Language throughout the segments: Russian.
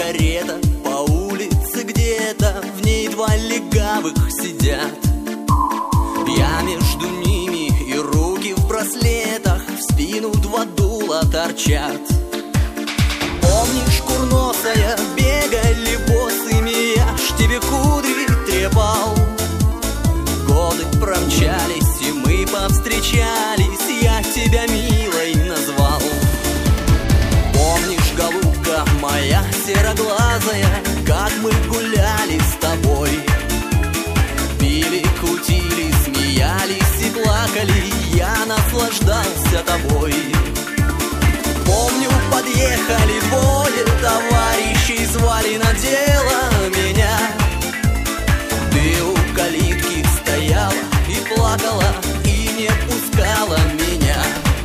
карета по улице где-то, в ней два легавых сидят. Я между ними, и руки в браслетах, в спину два дула торчат. Помнишь, курносая, бегали босыми, я ж тебе кудри трепал. Годы промчались, и мы повстречались, я тебя милой назвал. Помнишь, голубка моя сероглазая, как мы гуляли с тобой? Пили, кутили, смеялись и плакали, я наслаждался тобой. Помню, подъехали двое товарищей, звали на дело меня. Ты у калитки стояла и плакала, и не пускала меня.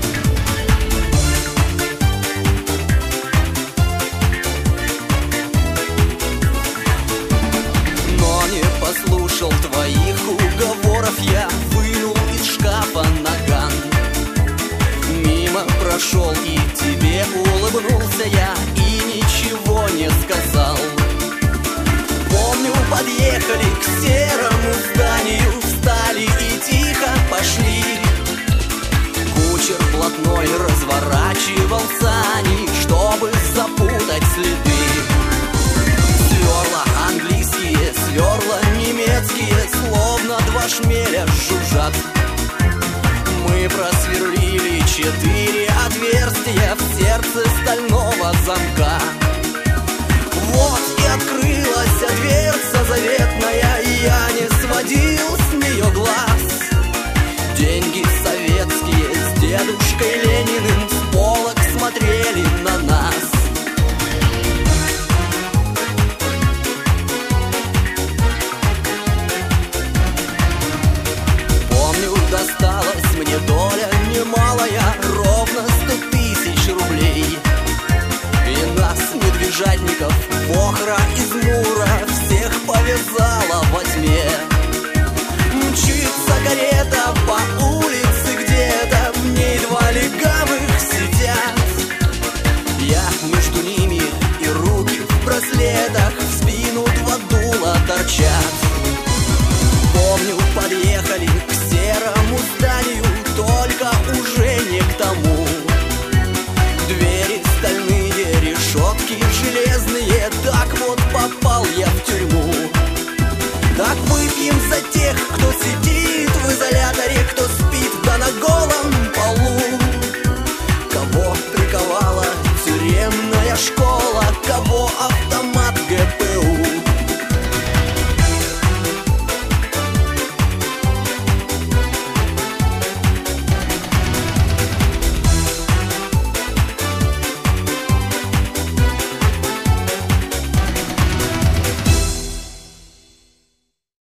Но не послушал твоих уговоров, я вынул из шкафа наган. Мимо прошел и тебе улыбнулся я, и ничего не сказал. Помню, подъехали к серому зданию, встали и тихо пошли. Кучер блатной разворачивал сани, чтобы запутать следы. Сверла английские, сверла немецкие, словно два шмеля жужжат. Мы просверлили 4 отверстия в сердце стального замка. Вот и открылась дверца заветная, и я не сводил с нее глаз. Деньги советские с дедушкой Лениным с полок смотрели на нас. Помню, досталась мне доля немалая, ровно 100 тысяч рублей. И нас, медвежатников, Вохра из Мура, всех повязала во тьме. Мчится карета по улице где-то, в ней два легавых сидят. Я между ними, и руки в браслетах, в спину два дула торчат. Помню, подъехали к серому зданию, только уже не к тому. Двери стальные, решетки железные, так вот попал